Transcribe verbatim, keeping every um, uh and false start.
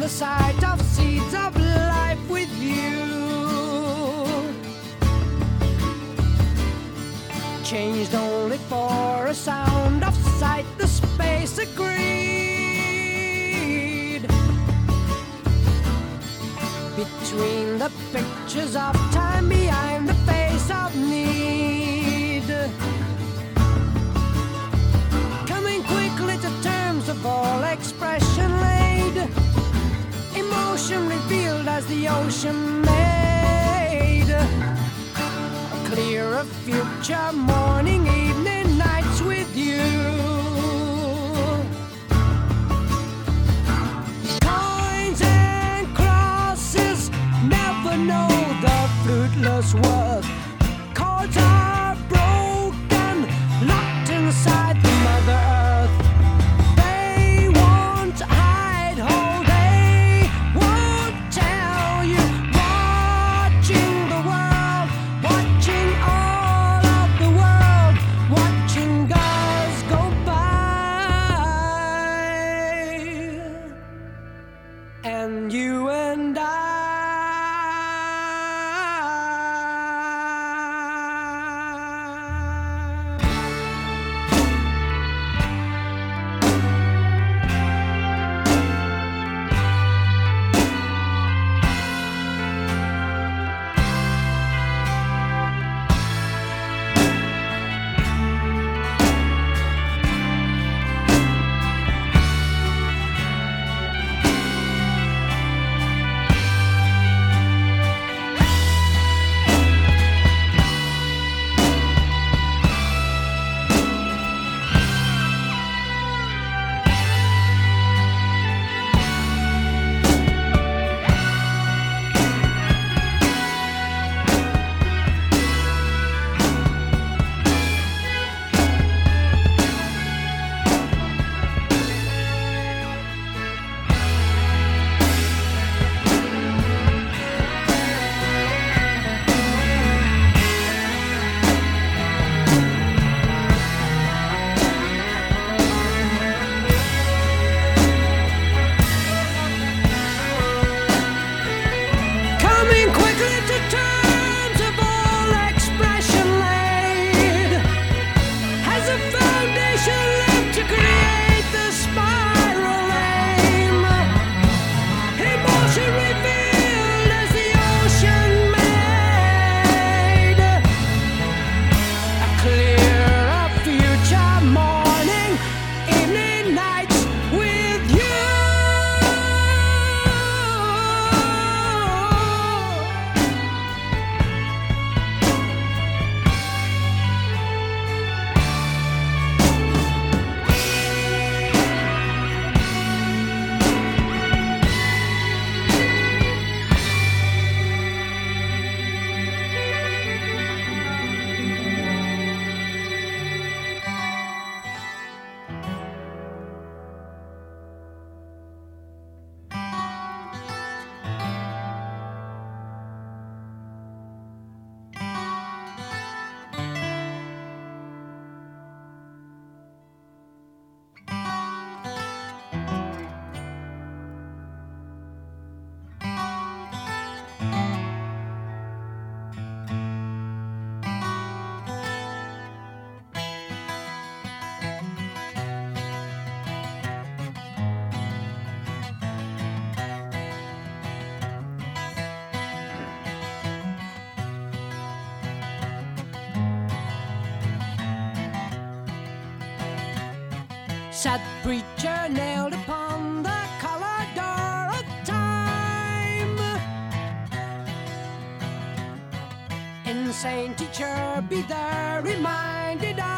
the sight of seeds of life with you. Changed only for a sound of sight, the space agreed. Between the pictures of time, behind the face of need. Coming quickly to terms of all expression laid, emotion revealed as the ocean made. A clearer future, morning, evening, nights with you. Coins and crosses never know the fruitless worth. Chords are broken, locked inside the Mother Earth. They won't hide, hold, they won't tell you. Watching the world, watching all of the world, watching girls go by. And you and I, coming quickly to terms of all expression laid, has a foundation left to create the spiral aim. Emotion revealed as the ocean made. A clearer future, morning, evening, nights with you. Sat preacher nailed upon the collar door of time. Insane teacher, be there reminded of